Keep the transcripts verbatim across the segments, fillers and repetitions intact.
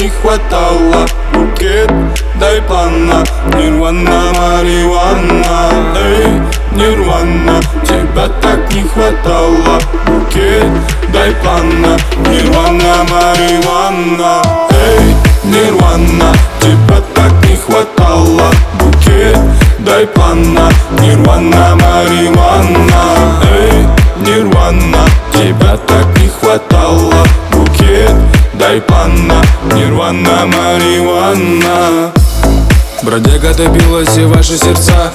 не хватало. Букет, дай панна, нирвана, марихуана. Эй, нирвана, тебя так не хватало. Букет, дай панна, нирвана, марихуана. Эй, нирвана, тебя так не хватало. Букет, дай панна, нирвана, марихуана. Эй, нирвана, тебя так не хватало. Букет, дай панна, нирвана, марихуана. Бродяга, топила все ваши сердца.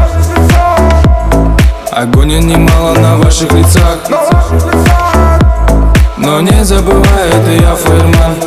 Огонь немало на ваших лицах. Но не забывай, это я фаерман.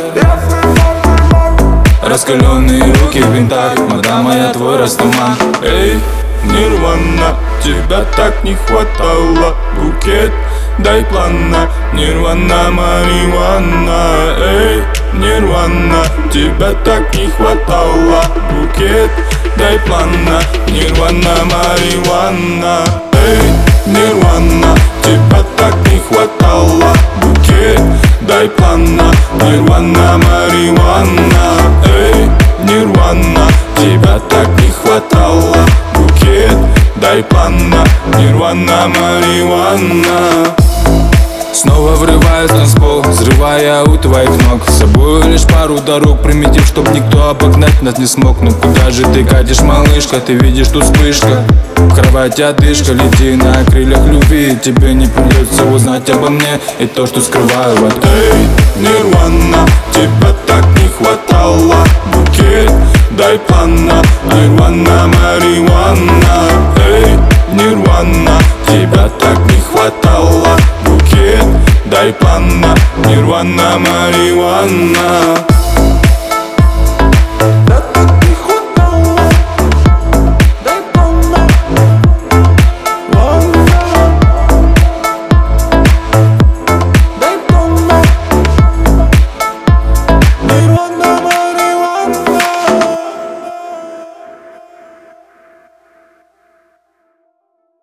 Раскаленные руки в винтах, мадам моя, твой растуман. Эй, нирвана, тебя так не хватало. Букет, дай плана, нирвана, марихуана. Эй, нирвана, тебя так не хватало. Букет, дай плана, нирвана, марихуана. Эй, нирвана, тебя так не хватало. Букет, дай плана, нирвана, марихуана. Эй, нирвана, тебя так не хватало. Букет, дай плана, нирвана, марихуана. Снова врываюсь на танцпол, взрывая у твоих ног. С собой лишь пару дорог, примитив, чтоб никто обогнать нас не смог. Ну куда же ты катишь, малышка, ты видишь, тут вспышка. В кровати одышка, лети на крыльях любви. Тебе не придется узнать обо мне и то, что скрываю в этом. Эй, нирвана, тебя так не хватало. Букет, дай плана, нирвана, марихуана. Эй, нирвана, тебя так не хватало. Букет, дай плана, нирвана, марихуана.